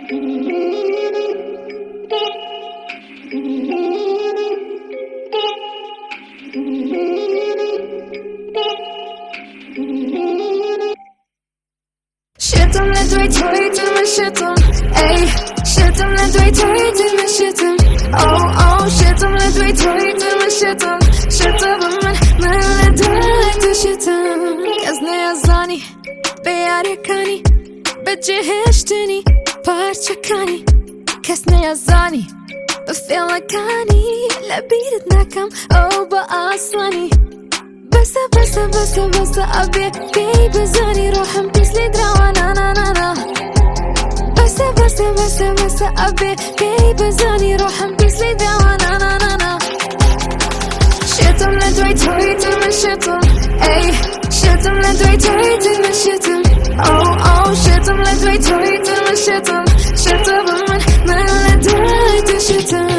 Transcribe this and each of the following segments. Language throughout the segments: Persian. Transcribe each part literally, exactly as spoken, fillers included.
شتم ندوی توی دل شتم ای شتم ندوی توی دل شتم او او شتم ندوی توی دل شتم شتم من من ندوی تو شتم کس نیازانی به یاری کنی به جهشتنی پارچه کنی کس نیازانی به فیل کنی لبیرت نکم او با آسانی بسه بسه بسه بسه ابي بي بزاني روحم تسلي درانا نا نا نا بسه بسه بسه بسه ابي بي بزاني روحم تسلي درانا نا نا نا شتم ندوي توي من شتم اي شتم ندوي توي من شتم او او شتم ندوي توي من شتم شتم من من ندوي تو شتم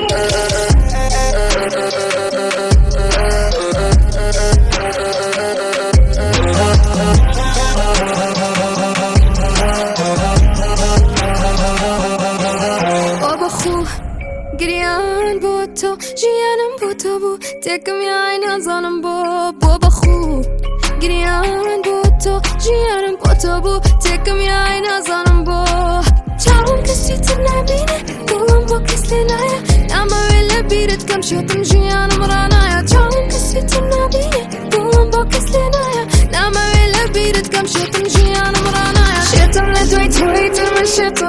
گریان با تو جیانم با تو بو تکم یا این زانم با بابا خوب گریان با تو جیانم با تو بو تکم یا این زانم با چاهم کسی تو نبینه دلم با کسی نیا اما ولی بیرت کم شدم جیانم رانایا چاهم کسی تو نبینه دلم با کسی نیا اما ولی بیرت کم شدم جیانم رانایا شتم ندوی توی دل من شتم